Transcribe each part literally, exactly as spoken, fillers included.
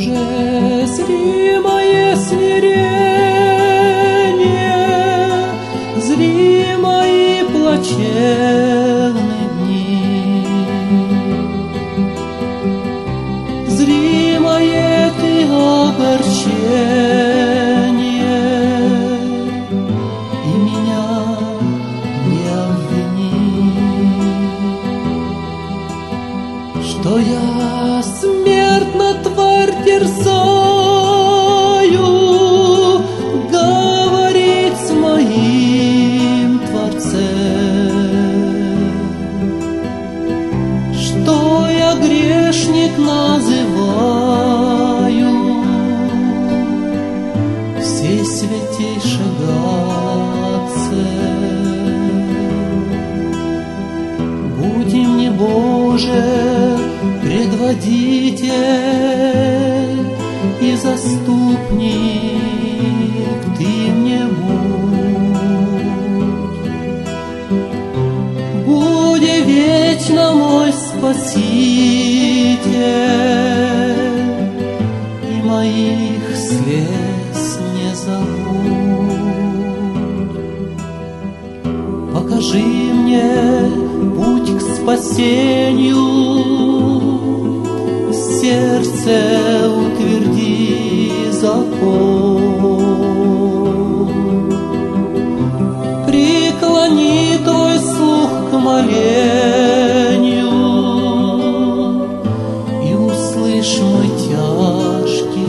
уже зримое смирение, зримые плачевны дни, зримое ты огорчение, и меня не обвини, что я смертно тварь терзаю, говорить с моим Творцем, что я грешник называю всей святейшей Отце. Будь мне, Боже, предводитель и заступник, ты мне будь. Будь вечно мой Спаситель, и моих слез не забудь. Покажи мне путь к спасению, сердце утверди закон. Преклони твой слух к молению и услышь мой тяжкий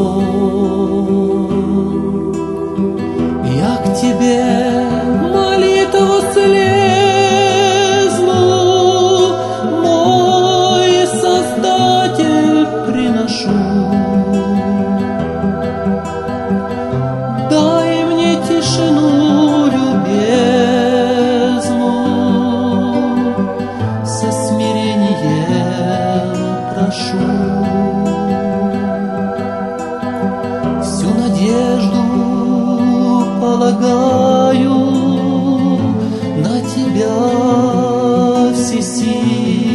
стон. Я к тебе молитву слезну, мой Создатель, приношу. Дай мне тишину любезную, со смирением прошу. Всю надежду полагаю на тебя, всесильный